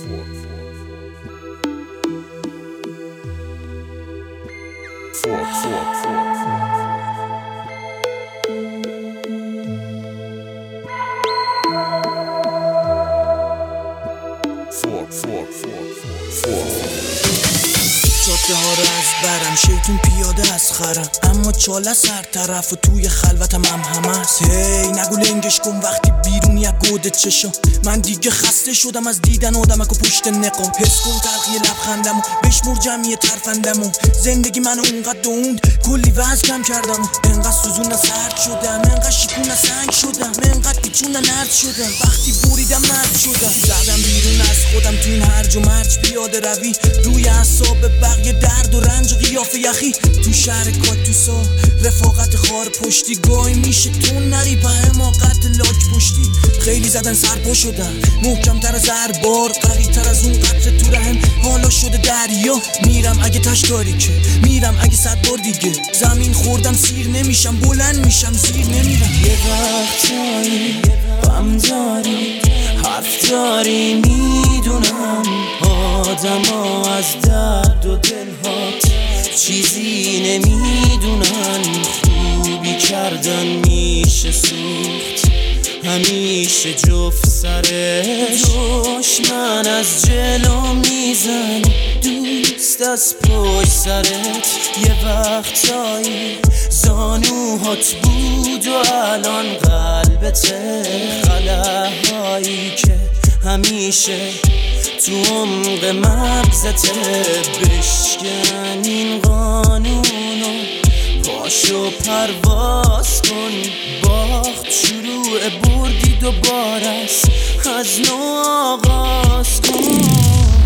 جاده ها رو از برم شیطون پیاده از خرم، اما چاله سر طرف و توی خلوتم هم هست. هی نگو لنگش کن وقتی بیرون یک گوده چشم. من دیگه خسته شدم از دیدن آدمک و پشت نقاب. حس کن تلخی لبخندم و بشمر جمعی ترفندم و زندگی منو اونقدر دوند کلی وزن کم کردم. انقدر سوزون سرد شدم، انقدر شیکون سنگ شدم، انقدر پیچون نرد شدم. وقتی بوریدم مرد شدم، زدم بیرون از خودم تو این هرج و مرج پیاده روی روی اعصاب بقیه درد و رنج و قیافه یخی. تو شهر کاتوسا رفاقت خار پشتی گاهی میشه تو نری په حماقت لاک پشتی. خیلی زدن سرپا شدن محکم تر از هر قوی تر از اون قطره تو رحم. حالا شده دریا میرم اگه تشکاری که میرم اگه 100 بار دیگه زمین خوردم سیر نمیشم بلند میشم زیر نمیرم. یه وقتایی غم داری حرف داری میدونم آدم ها از درد و دلهات چیزی نمیدونن. خوبی کردن میشه سوخت همیشه جفت سرش. دشمن از جلو میزن دوست از پشت سرت. یه وقتایی زانوهات بود و الان قلبته. خلاهایی که همیشه تو عمق مغزته. بشکن این قانونو پاشو پرواز کن. باخت شروع بردی دوباره است از نو آغاز کن.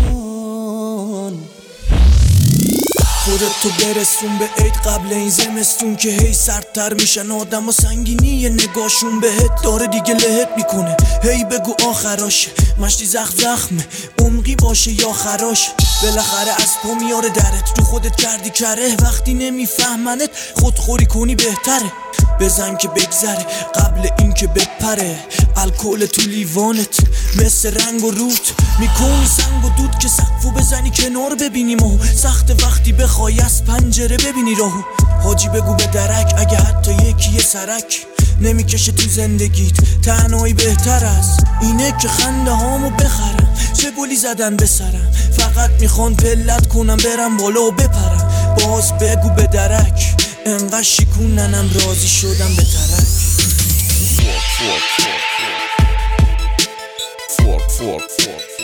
خودت تو برسون به عید قبل این زمستون که هی سردتر میشن آدم و سنگینی نگاهشون بهت داره دیگه لهت میکنه. هی بگو آخراشه مشتی زخمه عمقی باشه یا خراش. بالاخره از پا میاره درت تو خودت کردی کره. وقتی نمیفهمنت خودخوری کنی بهتره. بزن که بگذره قبل این که بپره. الکل تو لیوانت مثل رنگ و روت میکنی سنگ و دود که سقفو بزنی کنار ببینی ماهو. سخت وقتی بخوای از پنجره ببینی راهو. حاجی بگو به درک اگه حتی یکی سرک نمیکشه تو زندگیت تنهایی بهتر است اینه که خنده هامو بخرم. چه گلی زدن به سرم فقط میخوان پلت کنم برم بالا و بپرم. باز بگو به درک انقدر شیکوننم راضی شدم به ترک.